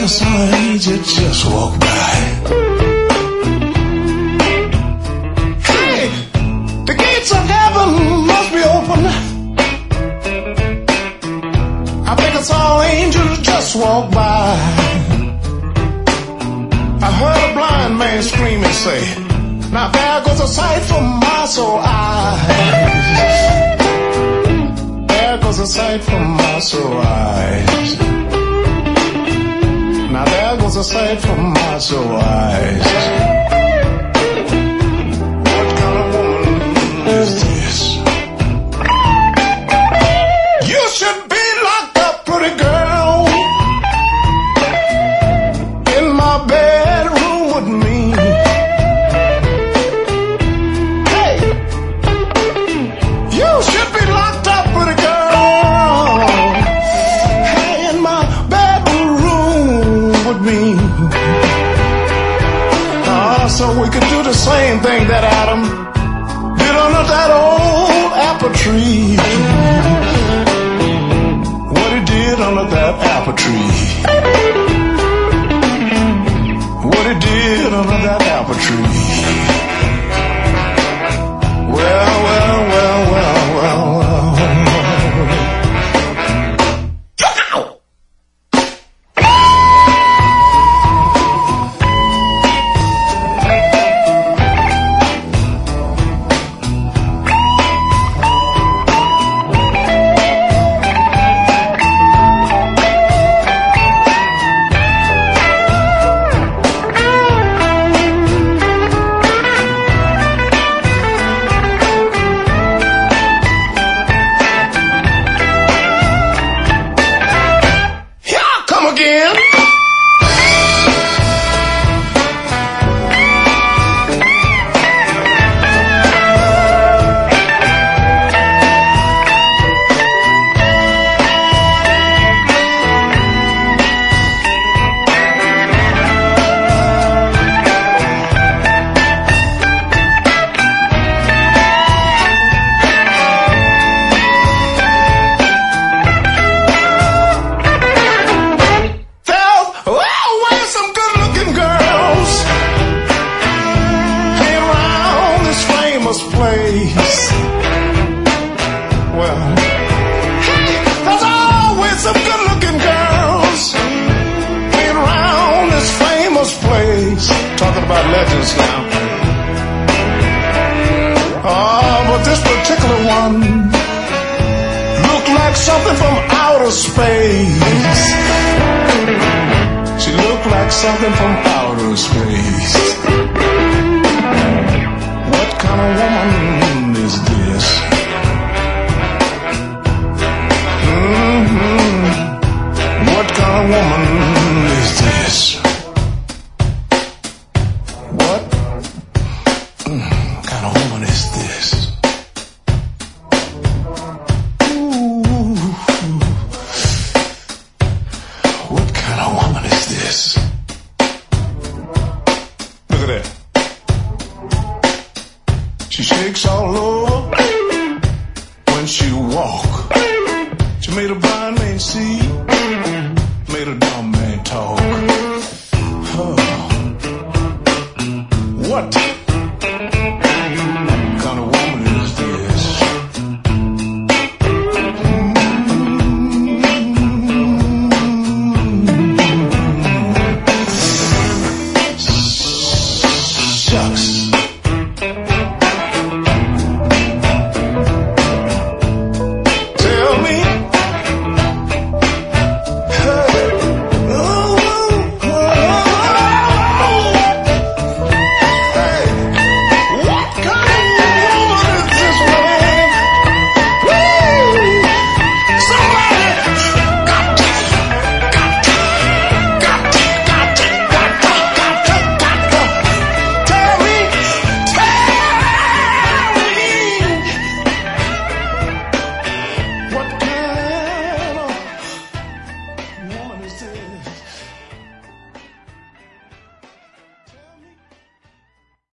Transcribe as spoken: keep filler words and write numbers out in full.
signs you just walk by. Hey, the gates of heaven must be open. I think I saw angels just walk by. I heard a blind man scream and say, now there goes a sight for my soul eyes. There goes a sight for my soul eyes. Now there goes a sight for my soul eyes. What kind of woman is this? You should be locked up, pretty girl, in my bedroom with me. Hey, you should be locked up, pretty girl, hey, in my bedroom with me. Uh, so we could do the same thing that Adam did under that old apple tree. What he did under that apple tree. What he did under that apple tree. Well, well, well, well, well, well. Again. Place. Well, hey, there's always some good-looking girls hanging around this famous place. Talking about legends now. Oh, but this particular one looked like something from outer space. She looked like something from outer space. What kind of woman is this? Mm-hmm. What kind of woman is this? What mm, kind of woman is this? Ooh. What kind of woman is this? Look at that. She shakes all over when she walk. She made a blind man see, made a dumb man talk. Oh. What kind of woman is this? Mm-hmm. Shucks.